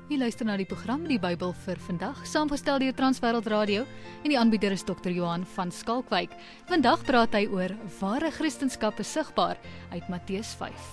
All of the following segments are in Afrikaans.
Jy luister na die program Die Bybel vir vandag, saamgestel deur Transwêreld Radio en die aanbieder is Dr. Johan van Skalkwyk. Vandag praat hy oor ware Christendom is sigbaar uit Matteus 5.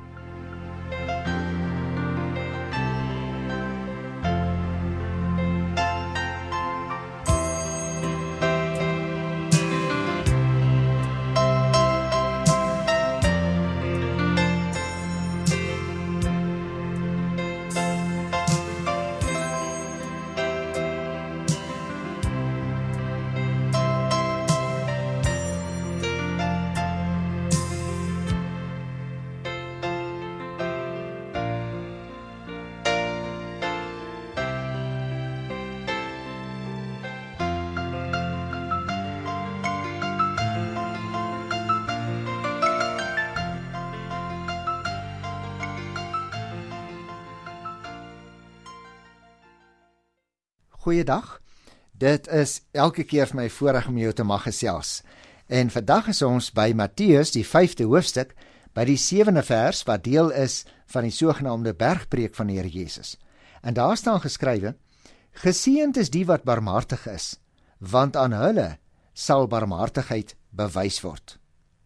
Goeiedag, dit is elke keer vir my voorreg om jou te mag gesels. En vandag is ons by Matteus, die 5de hoofstuk, by die 7de vers, wat deel is van die sogenaamde bergpreek van die Here Jesus. En daar staan geskrywe, geseënd is die wat barmhartig is, want aan hulle sal barmhartigheid bewys word.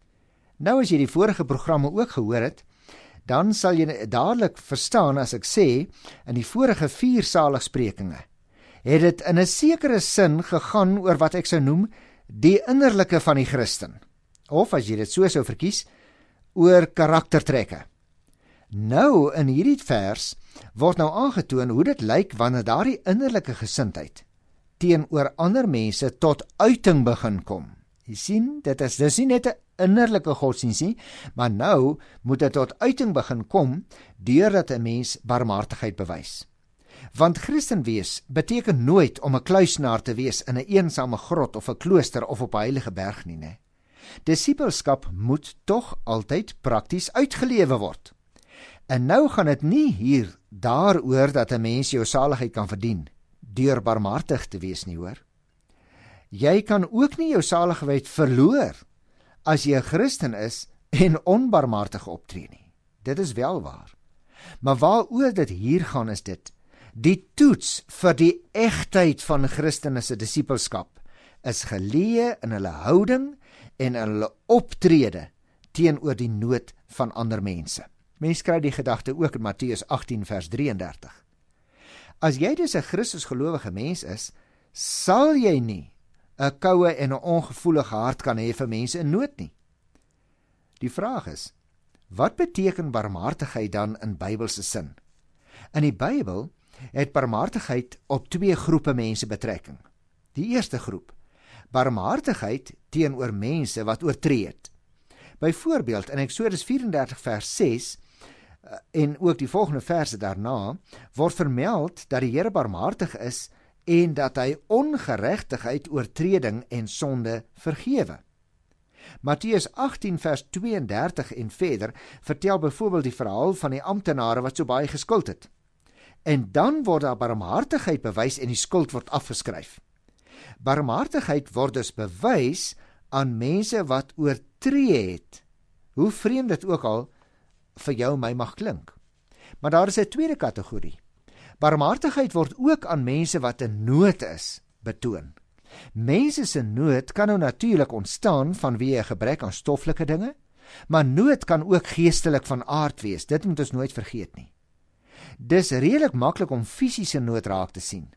Nou as jy die vorige programme ook gehoor het, dan sal jy dadelik verstaan as ek sê, in die vorige 4 saligsprekinge, het dit in 'n sekere sin gegaan oor wat ek sou noem die innerlike van die Christen, of as jy dit so sou verkies, oor karaktertrekke. Nou in hierdie vers word nou aangetoon hoe dit lyk wanneer daardie innerlike gesindheid teenoor ander mense tot uiting begin kom. Jy sien, dis nie net 'n innerlike godsdienst nie, maar nou moet dit tot uiting begin kom deurdat 'n mens barmhartigheid bewys. Want Christen wees beteken nooit om 'n kluisenaar te wees in 'n eensame grot of 'n klooster of op 'n heilige berg nie, né? Disippelskap moet tog altyd prakties uitgelewe word. En nou gaan dit nie hier daaroor dat 'n mens jou saligheid kan verdien deur barmhartig te wees nie, hoor. Jy kan ook nie jou saligheid verloor as jy 'n Christen is en onbarmhartig optree nie. Dit is wel waar. Maar waaroor dit hier gaan is dit: die toets vir die egtheid van Christene se disippelskap is geleë in hulle houding en in hulle optrede teenoor die nood van ander mense. Mense kry die gedagte ook in Matteus 18 vers 33. As jy dus 'n Christusgelowige mens is, sal jy nie 'n koue en 'n ongevoelige hart kan hê vir mense in nood nie. Die vraag is, wat beteken barmhartigheid dan in Bybelse sin? In die Bybel het barmhartigheid op 2 groepe mense betrekking. Die eerste groep, barmhartigheid teenoor mense wat oortree het. Byvoorbeeld in Eksodus 34 vers 6 en ook die volgende verse daarna word vermeld dat die Here barmhartig is en dat hy ongeregtigheid, oortreding en sonde vergewe. Matteus 18 vers 32 en verder vertel byvoorbeeld die verhaal van die amptenare wat so baie geskuld het. En dan word daar barmhartigheid bewys en die skuld word afgeskryf. Barmhartigheid word dus bewys aan mense wat oortree het, hoe vreemd dit ook al vir jou en my mag klink. Maar daar is 'n tweede kategorie. Barmhartigheid word ook aan mense wat in nood is, betoon. Mense se nood kan nou natuurlik ontstaan vanweë 'n gebrek aan stoffelike dinge, maar nood kan ook geestelik van aard wees, dit moet ons nooit vergeet nie. Dis redelik maklik om fisiese nood raak te sien.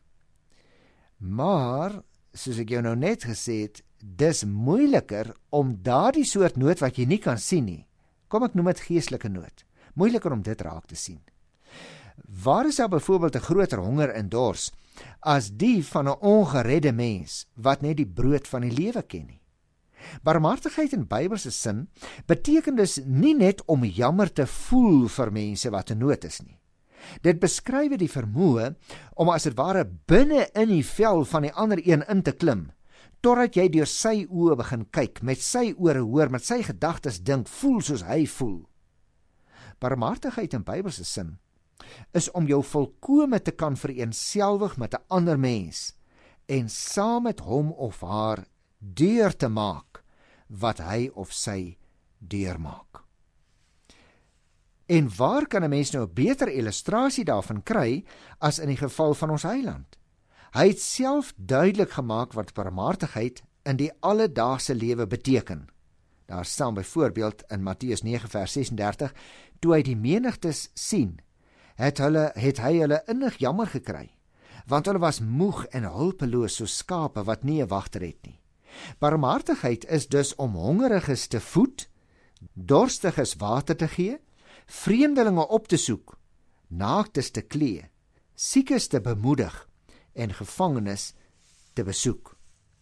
Maar, soos ek jou nou net gesê het, dis moeiliker om daardie soort nood wat jy nie kan sien nie, kom ek noem dit geestelike nood, moeiliker om dit raak te sien. Waar is daar byvoorbeeld 'n groter honger en dors as die van 'n ongeredde mens wat net die brood van die lewe ken nie? Barmhartigheid in Bybelse sin beteken dus nie net om jammer te voel vir mense wat in nood is nie. Dit beskryf die vermoë om as dit ware binne in die vel van die ander een in te klim, totdat jy deur sy oë begin kyk, met sy ore hoor, met sy gedagtes dink, voel soos hy voel. Barmhartigheid in Bybelse sin is om jou volkome te kan vereenselwig met 'n ander mens en saam met hom of haar deur te maak wat hy of sy deurmaak. En waar kan 'n mens nou 'n beter illustrasie daarvan kry as in die geval van ons Heiland? Hy het self duidelik gemaak wat barmhartigheid in die alledaagse lewe beteken. Daar staan byvoorbeeld in Matteus 9 vers 36, toe hy die menigtes sien, het hy hulle innig jammer gekry, want hulle was moeg en hulpeloos soos skape wat nie 'n wagter het nie. Barmhartigheid is dus om hongeriges te voed, dorstiges water te gee, vreemdelinge op te soek, naaktes te klee, siekes te bemoedig en gevangenes te besoek.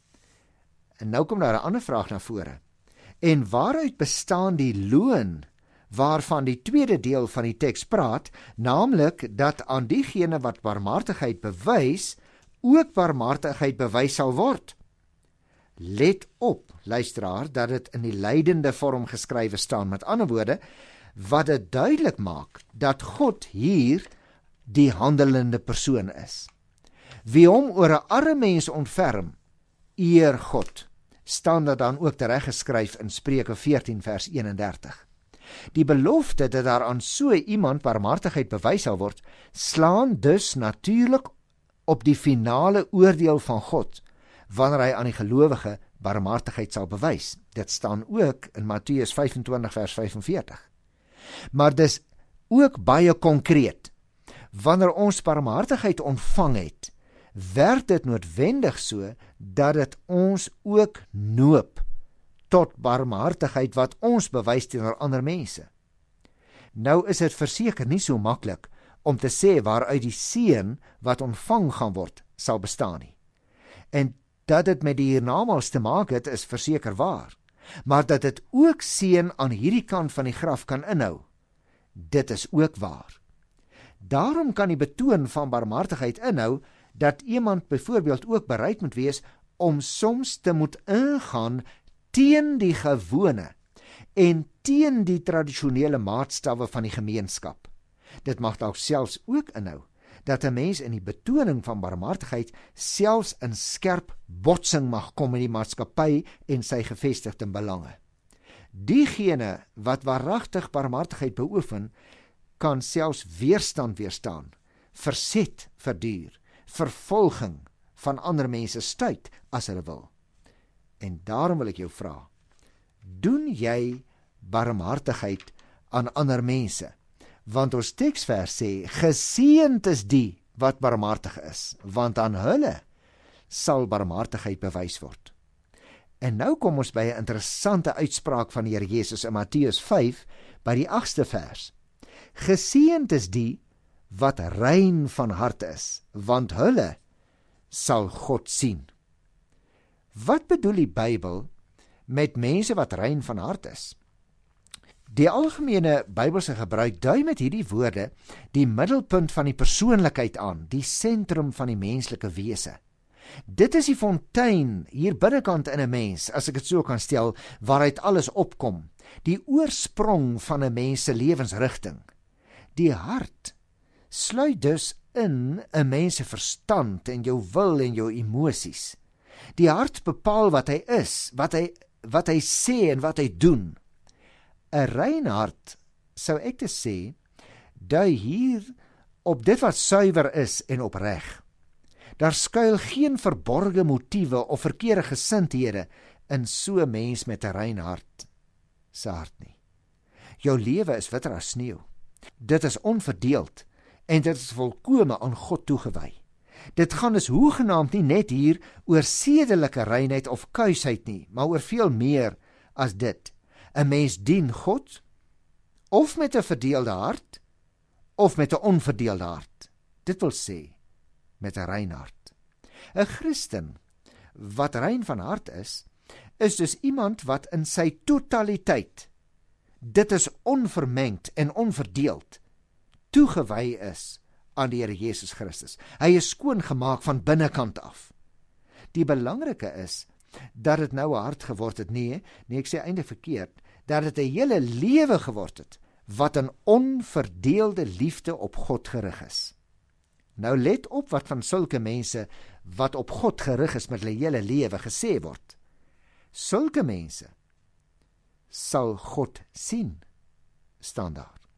En nou kom daar 'n ander vraag na vore. En waaruit bestaan die loon waarvan die tweede deel van die teks praat, naamlik dat aan diegene wat barmhartigheid bewys, ook barmhartigheid bewys sal word? Let op, luisteraar, dat dit in die lydende vorm geskrywe staan. Met ander woorde, wat dit duidelik maak dat God hier die handelende persoon is. Wie hom oor 'n arme mens ontferm, eer God. Staan dit dan ook tereggeskryf in Spreuke 14 vers 31. Die belofte dat daar aan so iemand barmhartigheid bewys sal word, slaan dus natuurlik op die finale oordeel van God, wanneer hy aan die gelowige barmhartigheid sal bewys. Dit staan ook in Matteus 25 vers 45. Maar dis ook baie konkreet. Wanneer ons barmhartigheid ontvang het, werk dit noodwendig so, dat dit ons ook noop tot barmhartigheid wat ons bewys teenoor ander mense. Nou is dit verseker nie so maklik om te sê waaruit die seën wat ontvang gaan word, sal bestaan nie. En dat dit met die hiernamaals te maak het, is verseker waar. Maar dat dit ook seën aan hierdie kant van die graf kan inhou, dit is ook waar. Daarom kan die betoon van barmhartigheid inhou, dat iemand byvoorbeeld ook bereid moet wees om soms te moet ingaan teen die gewone en teen die tradisionele maatstawwe van die gemeenskap. Dit mag dalk selfs ook inhou dat 'n mens in die betoning van barmhartigheid selfs in skerp botsing mag kom in die maatskappy en sy gevestigde belange. Diegene wat waaragtig barmhartigheid beoefen, kan selfs weerstand weerstaan, verzet verduur, vervolging van ander mense stuit as hulle wil. En daarom wil ek jou vra, doen jy barmhartigheid aan ander mense? Want ons teksvers sê, geseënd is die wat barmhartig is, want aan hulle sal barmhartigheid bewys word. En nou kom ons by 'n interessante uitspraak van die Here Jesus in Matteus 5 by die 8ste vers. Geseënd is die wat rein van hart is, want hulle sal God sien. Wat bedoel die Bybel met mense wat rein van hart is? Die algemene Bybelse gebruik dui met hierdie woorde die middelpunt van die persoonlikheid aan, die sentrum van die menslike wese. Dit is die fontein hier binnekant in 'n mens, as ek dit so kan stel, waaruit alles opkom, die oorsprong van 'n mens se lewensrigting. Die hart sluit dus in 'n mens se verstand en jou wil en jou emosies. Die hart bepaal wat hy is, wat hy sê en wat hy doen. 'n Rein hart, sou ek te sê, dui hier op dit wat suiwer is en opreg. Daar skuil geen verborgde motiewe of verkeerde gesindhede in so 'n mens met 'n rein hart se hart nie. Jou lewe is witter as sneeu. Dit is onverdeeld en dit is volkome aan God toegewy. Dit gaan dus hoegenaamd nie net hier oor sedelike reinheid of kuisheid nie, maar oor veel meer as dit. 'n Mens dien God of met 'n verdeelde hart of met 'n onverdeelde hart. Dit wil sê met 'n rein hart. 'n Christen wat rein van hart is dus iemand wat in sy totaliteit, dit is onvermengd en onverdeeld, toegewy is aan die Here Jesus Christus. Hy is skoon gemaak van binnekant af. Die belangrike is dat dit nou 'n hart geword het, nee, ek sê eintlik verkeerd, dat dit 'n hele lewe geword het wat in onverdeelde liefde op God gerig is. Nou let op wat van sulke mense wat op God gerig is met hulle hele lewe gesê word. Sulke mense sal God sien, staan daar.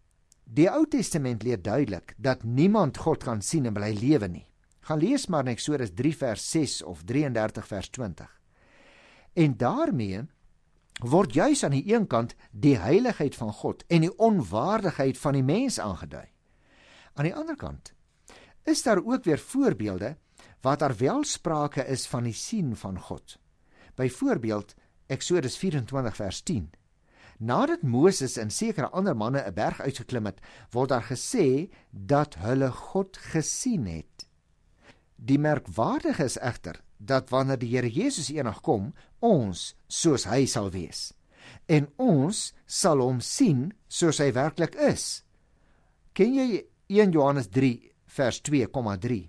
Die Ou Testament leer duidelik dat niemand God kan sien en bly lewe nie. Gaan lees maar in Eksodus 3 vers 6 of 33 vers 20. En daarmee word juis aan die een kant die heiligheid van God en die onwaardigheid van die mens aangedui. Aan die ander kant is daar ook weer voorbeelde wat daar wel sprake is van die sien van God. Byvoorbeeld Eksodus 24 vers 10. Nadat Moses en sekere ander manne 'n berg uitgeklim het, word daar gesê dat hulle God gesien het. Die merkwaardige is egter dat wanneer die Here Jesus eendag kom, ons soos hy sal wees. En ons sal hom sien soos hy werklik is. Ken jy 1 Johannes 3 vers 2,3?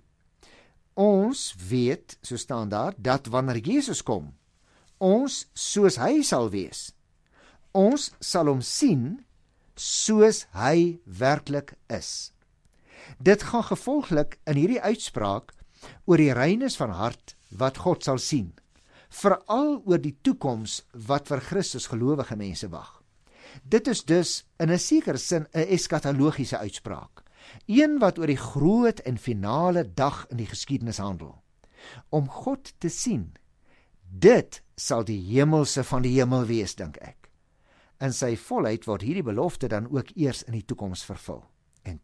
Ons weet, so staan daar, dat wanneer Jesus kom, ons soos hy sal wees. Ons sal hom sien soos hy werklik is. Dit gaan gevolglik in hierdie uitspraak oor die reines van hart wat God sal sien, veral oor die toekoms wat vir Christus gelowige mense wag. Dit is dus in 'n sekere sin 'n eskatologiese uitspraak, een wat oor die groot en finale dag in die geskiedenis handel. Om God te sien, dit sal die hemelse van die hemel wees, dink ek. In sy volheid word hierdie belofte dan ook eers in die toekoms vervul. En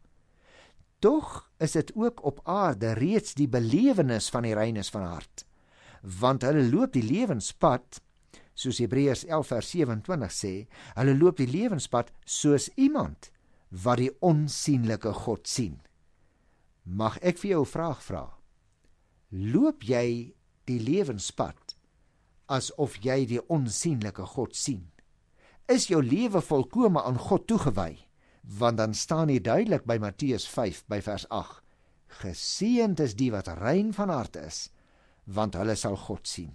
tog is dit ook op aarde reeds die belewenis van die reines van hart, want hulle loop die lewenspad, soos Hebreërs 11 vers 27 sê, hulle loop die lewenspad soos iemand wat die onsienlike God sien. Mag ek vir jou 'n vraag vra? Loop jy die lewenspad asof jy die onsienlike God sien? Is jou lewe volkome aan God toegewy? Want dan staan hier duidelik by Matteus 5 by vers 8, geseënd is die wat rein van hart is, want hulle sal God sien.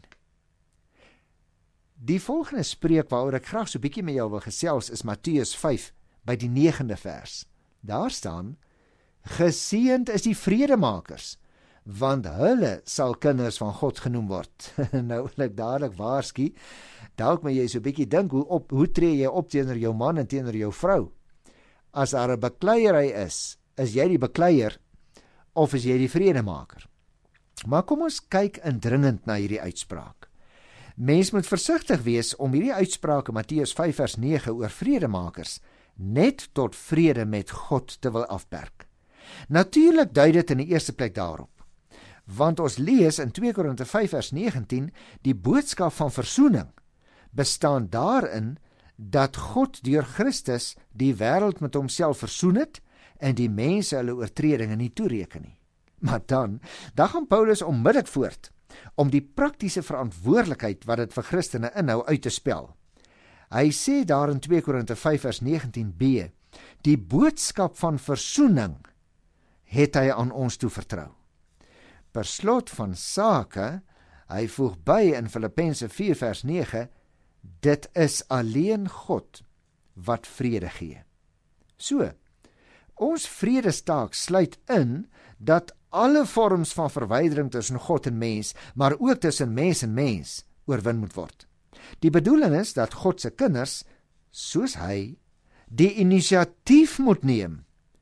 Die volgende spreek waaroor ek graag so bietjie met jou wil gesels is Matteus 5 by die 9de vers. Daar staan, geseënd is die vredemakers, want hulle sal kinders van God genoem word. Nou wil ek dadelik waarsku, dalk moet jy so 'n bietjie dink, hoe tree jy op teenoor jou man en teenoor jou vrou? As daar 'n bekleierery is jy die bekleier of is jy die vredemaker? Maar kom ons kyk indringend na hierdie uitspraak. Mens moet versigtig wees om hierdie uitspraak in Matteus 5 vers 9 oor vredemakers net tot vrede met God te wil afperk. Natuurlik dui dit in die eerste plek daarop, want ons lees in 2 Korinte 5 vers 19, die boodskap van versoening bestaan daarin dat God deur Christus die wêreld met homself versoen het en die mense hulle oortredinge nie toereken nie. Maar dan gaan Paulus onmiddellik voort om die praktiese verantwoordelikheid wat dit vir Christene inhou uit te spel. Hy sê daar in 2 Korinte 5 vers 19b, die boodskap van versoening het hy aan ons toevertrou. Per slot van sake, hy voeg by in Filippense 4 vers 9, dit is alleen God wat vrede gee. So, ons vredestaak sluit in dat alle vorms van verwydering tussen God en mens, maar ook tussen mens en mens, oorwin moet word. Die bedoeling is dat God se kinders, soos hy, die inisiatief moet neem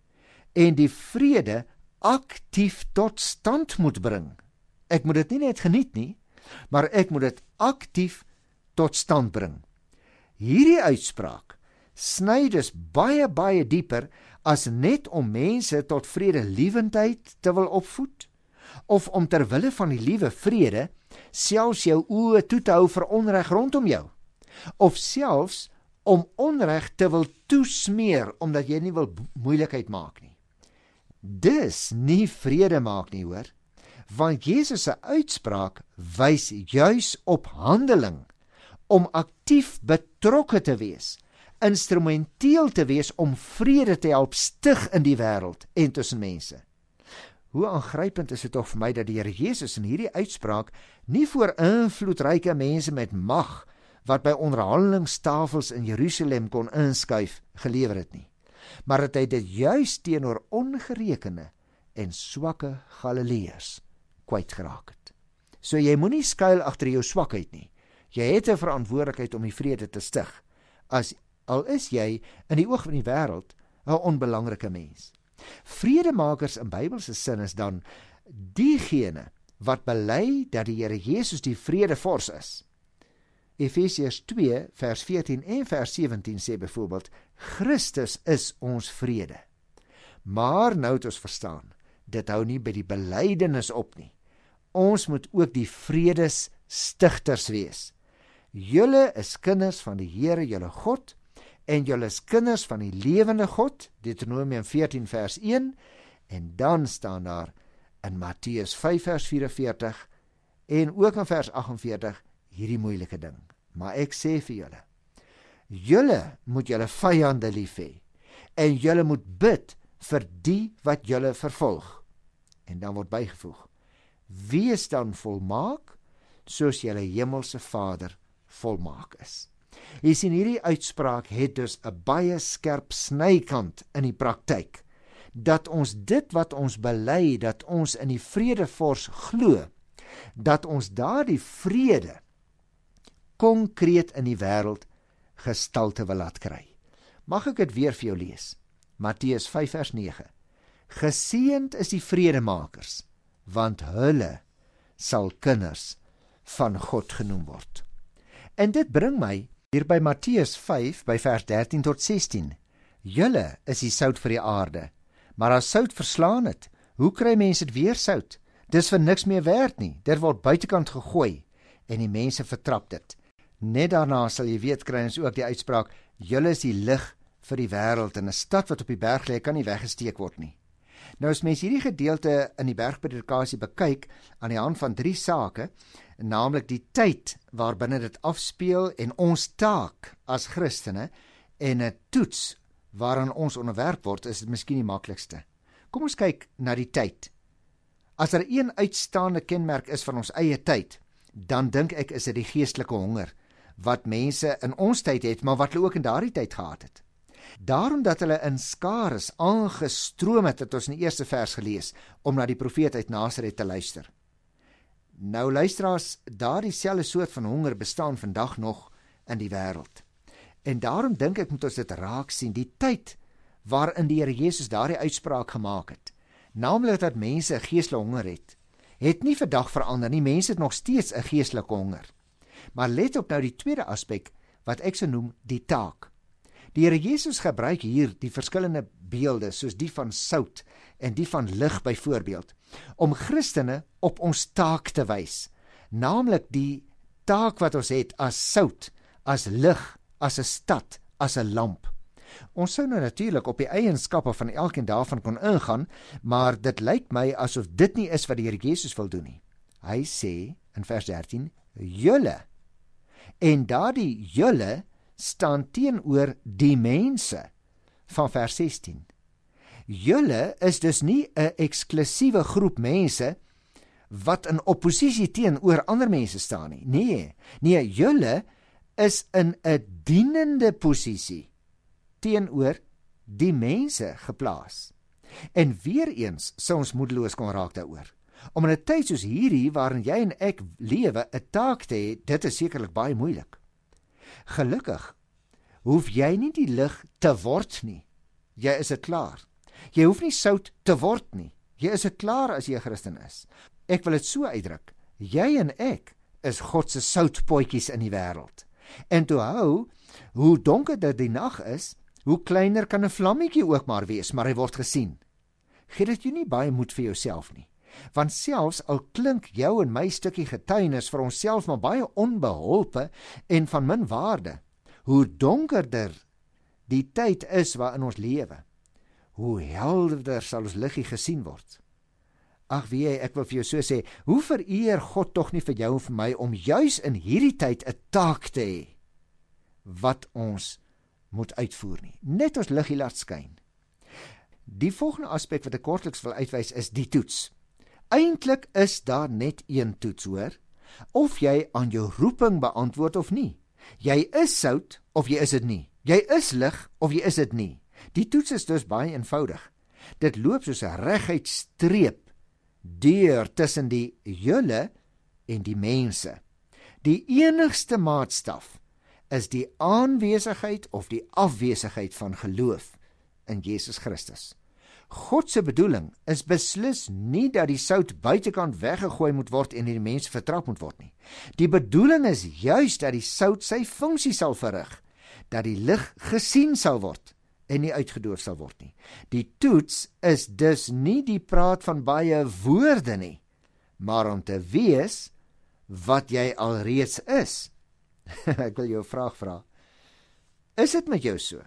en die vrede aktief tot stand moet bring. Ek moet dit nie net geniet nie, maar ek moet dit aktief tot stand bring. Hierdie uitspraak sny dus baie dieper as net om mense tot vredeliewendheid te wil opvoed, of om ter wille van die liewe vrede selfs jou oë toe te hou vir onreg rondom jou, of selfs om onreg te wil toesmeer omdat jy nie wil moeilikheid maak nie. Dis nie vrede maak nie, hoor, want Jesus se uitspraak wys juis op handeling, om aktief betrokke te wees, instrumenteel te wees om vrede te help stig in die wêreld en tussen mense. Hoe aangrypend is dit tog vir my dat die Here Jesus in hierdie uitspraak nie voor invloedryke mense met mag wat by onderhandelingstafels in Jerusalem kon inskuif gelewer het nie, maar dat hy dit juis teenoor ongerekene en swakke Galileërs kwytgeraak het. So jy moenie skuil agter jou swakheid nie. Jy het 'n verantwoordelikheid om die vrede te stig, al is jy in die oog van die wêreld 'n onbelangrike mens. Vredemakers in Bybelse sin is dan diegene wat bely dat die Here Jesus die vredevors is. Efesiërs 2 vers 14 en vers 17 sê byvoorbeeld, Christus is ons vrede. Maar nou het ons verstaan, dit hou nie by die belydenis op nie. Ons moet ook die vredesstigters wees. Julle is kinders van die Here, julle God, en julle is kinders van die lewende God, Deuteronomium 14 vers 1, en dan staan daar in Matteus 5 vers 44, en ook in vers 48, hierdie moeilike ding. Maar ek sê vir julle moet julle vyande lief hê, en julle moet bid vir die wat julle vervolg. En dan word bygevoeg, wees dan volmaak, soos julle hemelse Vader volmaak is. Jy sien, hierdie uitspraak het dus 'n baie skerp snykant in die praktyk, dat ons dit wat ons bely, dat ons in die vredevors glo, dat ons daardie vrede konkreet in die wêreld gestalte wil laat kry. Mag ek dit weer vir jou lees? Matteus 5 vers 9. Geseënd is die vredemakers, want hulle sal kinders van God genoem word. En dit bring my hier by Matteus 5 by vers 13 tot 16. Julle is die sout vir die aarde, maar as sout verslaan het, hoe kry mense dit weer sout? Dis vir niks meer werd nie, dit word buitekant gegooi, en die mense vertrap dit. Net daarna sal jy weet, kry ons ook die uitspraak, julle is die lig vir die wêreld, en 'n stad wat op die berg lê, kan nie weggesteek word nie. Nou as mens hierdie gedeelte in die bergpredikasie bekyk, aan die hand van 3 sake, naamlik die tyd waarbinne dit afspeel en ons taak as Christene, en 'n toets waaraan ons onderwerp word, is dit miskien die maklikste. Kom ons kyk na die tyd. As daar een uitstaande kenmerk is van ons eie tyd, dan dink ek is dit die geestelike honger, wat mense in ons tyd het, maar wat hulle ook in daardie tyd gehad het. Daarom dat hulle in skares aangestroom het ons in die eerste vers gelees, om na die profeet uit Nasaret te luister. Nou luisteraars, daardie selfde soort van honger bestaan vandag nog in die wêreld. En daarom dink ek moet ons dit raak sien, die tyd waarin die Here Jesus daardie uitspraak gemaak het, naamlik dat mense 'n geestelike honger het nie vandag verander nie, mense het nog steeds 'n geestelike honger. Maar let op nou die tweede aspek, wat ek sou noem die taak. Die Here Jesus gebruik hier die verskillende beelde, soos die van sout en die van lig byvoorbeeld, om Christene op ons taak te wys, naamlik die taak wat ons het as sout, as lig, as 'n stad, as 'n lamp. Ons sou nou natuurlik op die eienskappe van elkeen daarvan kon ingaan, maar dit lyk my asof dit nie is wat die Here Jesus wil doen nie. Hy sê in vers 13, julle, en daardie julle staan teenoor die mense van vers 16. Julle is dus nie 'n eksklusiewe groep mense wat in oppositie teenoor ander mense staan nie. Nee, julle is in 'n dienende posisie teenoor die mense geplaas. En weer eens sou ons moedeloos kon raak daaroor. Om in 'n tyd soos hierdie waarin jy en ek lewe 'n taak te hê, dit is sekerlik baie moeilik. Gelukkig hoef jy nie die lig te word nie. Jy is dit klaar. Jy hoef nie sout te word nie. Jy is dit klaar as jy 'n Christen is. Ek wil dit so uitdruk. Jy en ek is God se soutpotjies in die wêreld. En toe hou, hoe donkerder die nag is, hoe kleiner kan 'n vlammetjie ook maar wees, maar hy word gesien. Gee dit jou nie baie moed vir jouself nie. Want selfs al klink jou en my stukkie getuienis vir onsself maar baie onbeholpe en van min waarde, hoe donkerder die tyd is waarin ons lewe, hoe helderder sal ons liggie gesien word. Ag wee, ek wil vir jou so sê, hoe vereer God tog nie vir jou en vir my om juis in hierdie tyd 'n taak te hê wat ons moet uitvoer nie. Net ons liggie laat skyn. Die volgende aspek wat ek kortliks wil uitwys is die toets. Eintlik is daar net een toets, hoor, of jy aan jou roeping beantwoord of nie. Jy is sout of jy is dit nie. Jy is lig of jy is dit nie. Die toets is dus baie eenvoudig. Dit loop soos 'n reguit streep deur tussen die julle en die mense. Die enigste maatstaf is die aanwesigheid of die afwesigheid van geloof in Jesus Christus. God se bedoeling is beslis nie dat die sout buitekant weggegooi moet word en die mense vertrap moet word nie. Die bedoeling is juis dat die sout sy funksie sal verrig, dat die lig gesien sal word en nie uitgedoof sal word nie. Die toets is dus nie die praat van baie woorde nie, maar om te wees wat jy alreeds is. Ek wil jou 'n vraag vra. Is dit met jou so?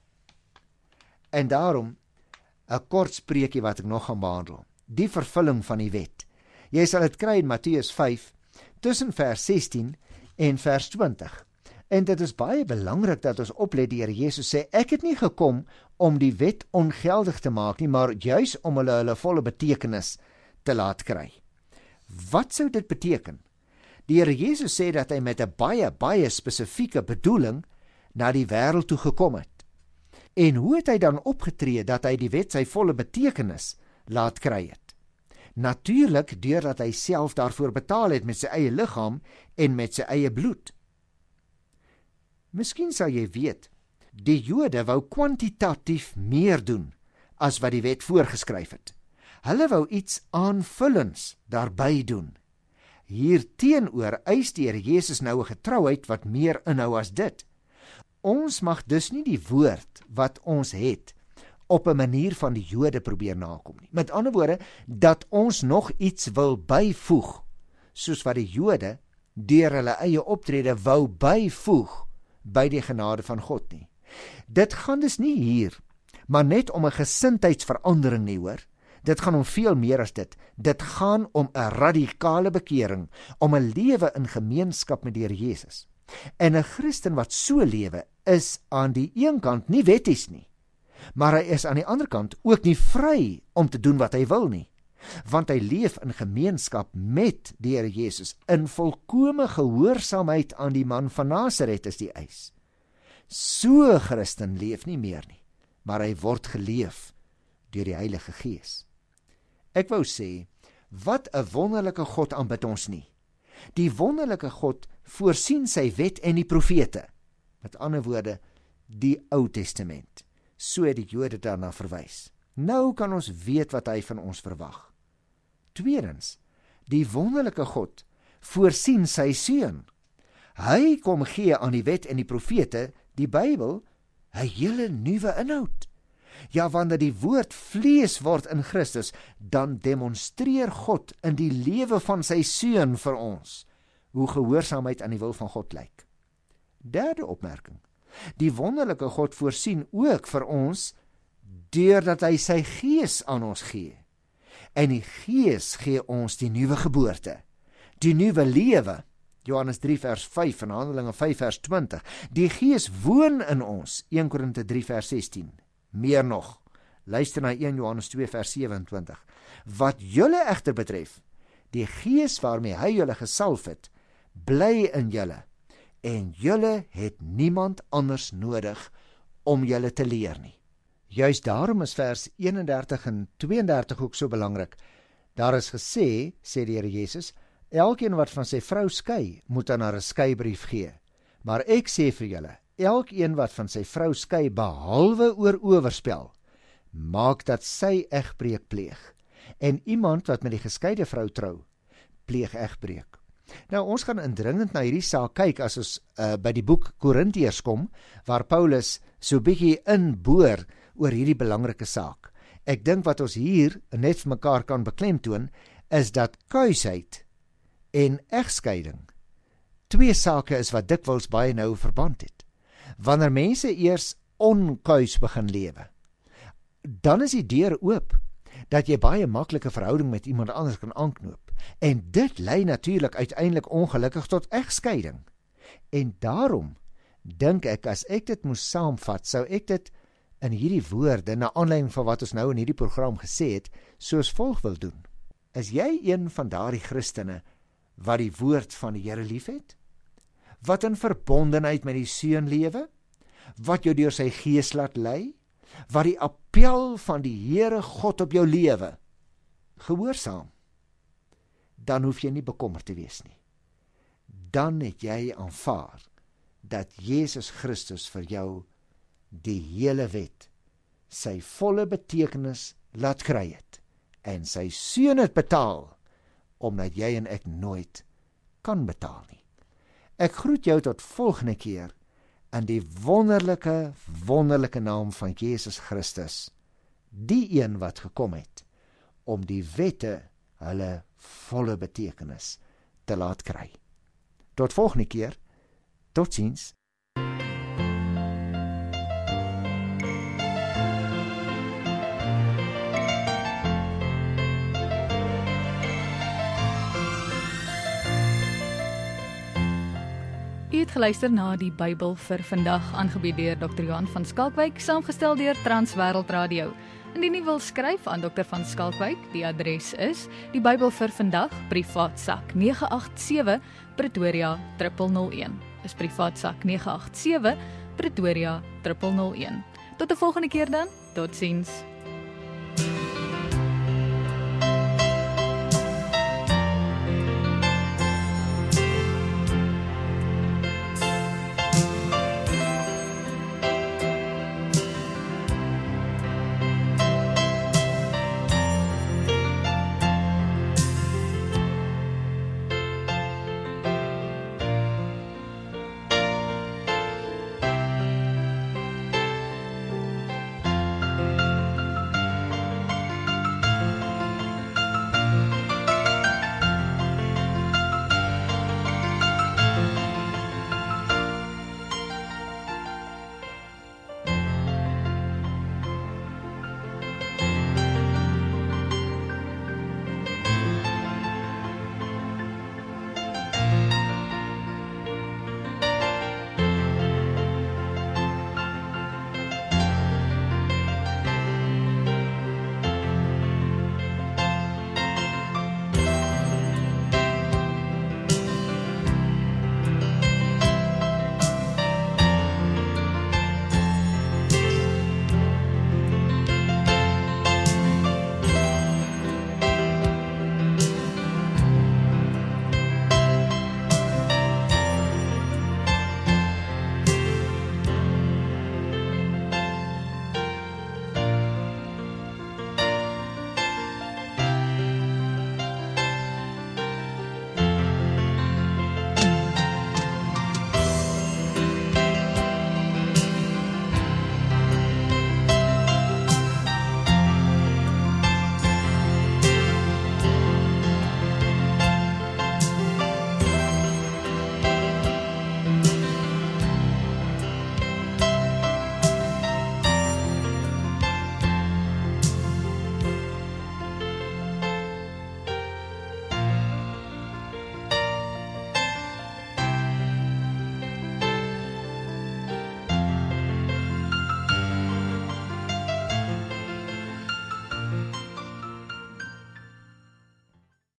En daarom 'n kort spreekie wat ek nog gaan behandel. Die vervulling van die wet. Jy sal dit kry in Matteus 5 tussen vers 16 en vers 20. En dit is baie belangrik dat ons oplet. Die Here Jesus sê, ek het nie gekom om die wet ongeldig te maak nie, maar juis om hulle volle betekenis te laat kry. Wat sou dit beteken? Die Here Jesus sê dat hy met 'n baie spesifieke bedoeling na die wêreld toe gekom het. En hoe het hy dan opgetree dat hy die wet sy volle betekenis laat kry het? Natuurlik deurdat hy self daarvoor betaal het met sy eie liggaam en met sy eie bloed. Miskien sal jy weet, die Jode wou kwantitatief meer doen as wat die wet voorgeskryf het. Hulle wou iets aanvullends daarby doen. Hierteenoor eis die Here Jesus nou 'n getrouheid wat meer inhou as dit. Ons mag dus nie die woord wat ons het op 'n manier van die Jode probeer nakom nie. Met ander woorde, dat ons nog iets wil byvoeg, soos wat die Jode deur hulle eie optrede wou byvoeg by die genade van God nie. Dit gaan dus nie hier, maar net om 'n gesindheidsverandering nie, hoor. Dit gaan om veel meer as dit. Dit gaan om 'n radikale bekering, om 'n lewe in gemeenskap met die Here Jesus. En 'n Christen wat so lewe, is aan die een kant nie wetties nie, maar hy is aan die ander kant ook nie vry om te doen wat hy wil nie, want hy leef in gemeenskap met die Here Jesus, in volkome gehoorsaamheid aan die man van Nasaret is die eis. So 'n Christen leef nie meer nie, maar hy word geleef deur die Heilige Gees. Ek wou sê, wat 'n wonderlike God aanbid ons nie. Die wonderlike God voorsien sy wet en die profete. Met ander woorde, die Ou Testament. So het die Jode daarna verwys. Nou kan ons weet wat hy van ons verwag. Tweedens, die wonderlike God voorsien sy seun. Hy kom gee aan die wet en die profete, die Bybel, 'n hele nuwe inhoud. Ja, wanneer die woord vlees word in Christus, dan demonstreer God in die lewe van sy seun vir ons hoe gehoorsaamheid aan die wil van God lyk. Derde opmerking. Die wonderlike God voorsien ook vir ons deurdat hy sy Gees aan ons gee. En die Gees gee ons die nuwe geboorte, die nuwe lewe. Johannes 3 vers 5 en Handelinge 5 vers 20. Die Gees woon in ons, 1 Korinte 3 vers 16. Meer nog, luister na 1 Johannes 2 vers 27. Wat julle egter betref, die Gees waarmee hy julle gesalf het, bly in julle, en julle het niemand anders nodig om julle te leer nie. Juist daarom is vers 31 en 32 ook so belangrik. Daar is gesê, sê die Here Jesus, elkeen wat van sy vrou skei, moet aan haar 'n skeibrief gee. Maar ek sê vir julle, elkeen wat van sy vrou skei, behalwe oor oorspel, maak dat sy egbreek pleeg. En iemand wat met die geskeide vrou trou, pleeg egbreek. Nou, ons gaan indringend na hierdie saak kyk as ons by die boek Korintiërs kom, waar Paulus so bietjie inboor oor hierdie belangrike saak. Ek dink wat ons hier net vir mekaar kan beklemtoon, is dat kuisheid en egskeiding twee sake is wat dikwels baie nou verband het. Wanneer mense eers onkuis begin lewe, dan is die deur oop dat jy baie maklike verhouding met iemand anders kan aanknoop. En dit lei natuurlik uiteindelik ongelukkig tot egskeiding. En daarom dink ek, as ek dit moes saamvat, sou ek dit in hierdie woorde, na aanleiding van wat ons nou in hierdie program gesê het, soos volg wil doen. Is jy een van daardie Christene wat die woord van die Here liefhet? Wat in verbondenheid met die Seun lewe? Wat jou deur sy Gees laat lei? Wat die appel van die Here God op jou lewe gehoorsaam? Dan hoef jy nie bekommerd te wees nie. Dan het jy aanvaar dat Jesus Christus vir jou die hele wet sy volle betekenis laat kry het en sy seun het betaal, omdat jy en ek nooit kan betaal nie. Ek groet jou tot volgende keer in die wonderlike naam van Jesus Christus, die een wat gekom het om die wette hulle volle betekenis te laat kry. Tot volgende keer, totsiens. U het geluister na die Bybel vir vandag, aangebied deur Dr. Johan van Skalkwyk, saamgestel deur Transwêreld Radio. Indien u wil skryf aan Dr. van Skalkwyk, die adres is die Bybel vir vandag, privaat sak 987 Pretoria 001. Is privaat sak 987 Pretoria 001. Tot 'n volgende keer dan, totsiens.